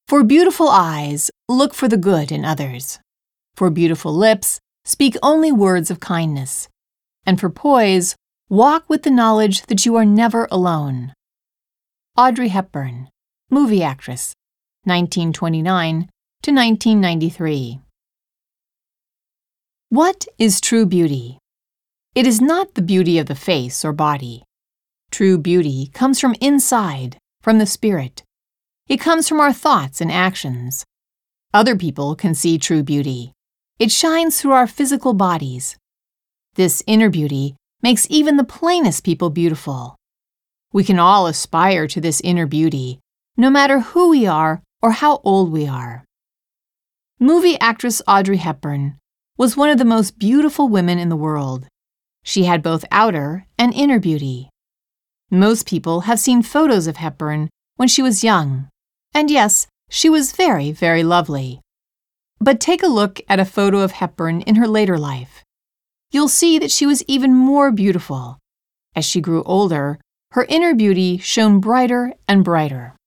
For beautiful eyes, look for the good in others. For beautiful lips, speak only words of kindness. And for poise, walk with the knowledge that you are never alone. Audrey Hepburn, movie actress, 1929 to 1993. What is true beauty? It is not the beauty of the face or body. True beauty comes from inside, from the spirit. It comes from our thoughts and actions. Other people can see true beauty. It shines through our physical bodies. This inner beauty makes even the plainest people beautiful. We can all aspire to this inner beauty, no matter who we are or how old we are. Movie actress Audrey Hepburn was one of the most beautiful women in the world. She had both outer and inner beauty. Most people have seen photos of Hepburn when she was young, and yes, she was very, very lovely. But take a look at a photo of Hepburn in her later life. You'll see that she was even more beautiful. As she grew older, her inner beauty shone brighter and brighter.